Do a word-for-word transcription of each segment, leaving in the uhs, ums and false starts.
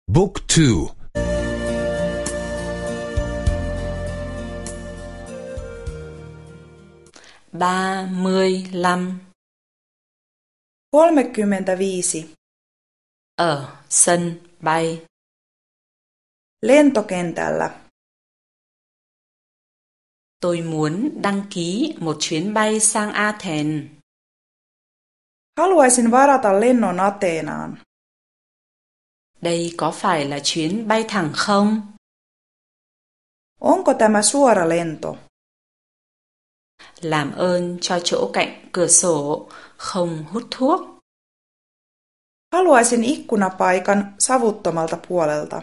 Book two. ba mươi lăm. kolmekymmentäviisi. Ở sân bay. Lentokentällä. Tôi muốn đăng ký một chuyến bay sang Athens. Haluaisin varata lennon Ateenaan. Đây có phải là chuyến bay thẳng không? Onko tämä suora lento? Làm ơn cho chỗ cạnh cửa sổ không hút thuốc. Haluaisin ikkunapaikan savuttomalta puolelta.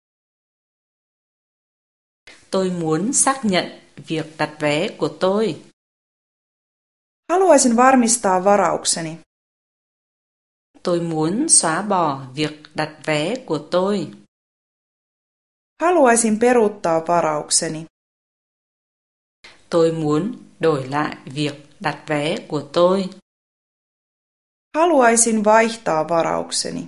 Tôi muốn xác nhận việc đặt vé của tôi. Haluaisin varmistaa varaukseni. Tôi muốn xóa bỏ việc đặt vé của tôi. Haluaisin peruuttaa varaukseni. Tôi muốn đổi lại việc đặt vé của tôi. Haluaisin vaihtaa varaukseni.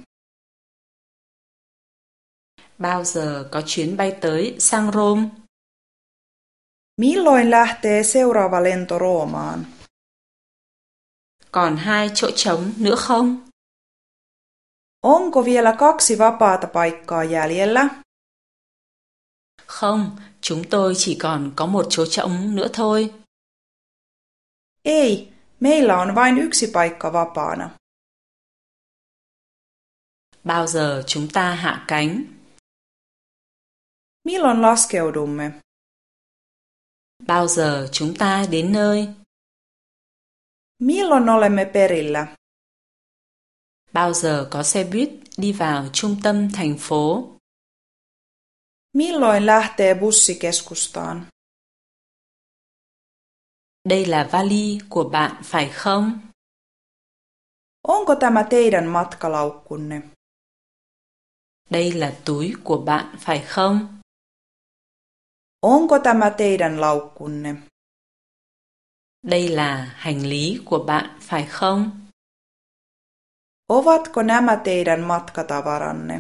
Bao giờ có chuyến bay tới sang Rome? Milloin lähtee seuraava lento Roomaan? Còn hai chỗ trống nữa không? Onko vielä kaksi vapaata paikkaa jäljellä? Không, chúng tôi chỉ còn có một chỗ trống nữa thôi. Ei, meillä on vain yksi paikka vapaana. Bao giờ chúng ta hạ cánh? Milloin laskeudumme? Bao giờ chúng ta đến nơi? Milloin olemme perillä? Bao giờ có xe buýt đi vào trung tâm thành phố? Milloin lähtee bussi keskustaan? Đây là vali của bạn phải không? Onko tämä teidän matkalaukkunne? Đây là túi của bạn phải không? Onko tämä teidän laukkunne? Đây là hành lý của bạn phải không? Ovatko nämä teidän matkatavaranne?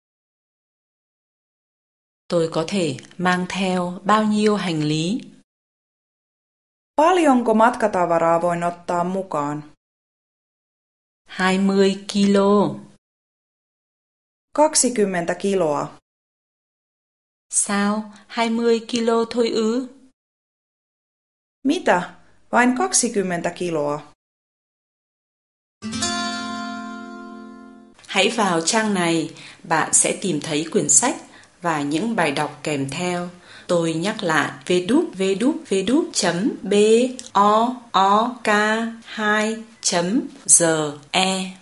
Tôi có thể mang theo bao nhiêu hành lý? Paljonko matkatavaraa voin ottaa mukaan? hai mươi kilo. kaksikymmentä kiloa. Sao? hai mươi kilo thôi ư? Mitä? Vain kaksikymmentä kiloa. Hãy vào trang này, bạn sẽ tìm thấy quyển sách và những bài đọc kèm theo. Tôi nhắc lại w w w chấm book hai chấm g e.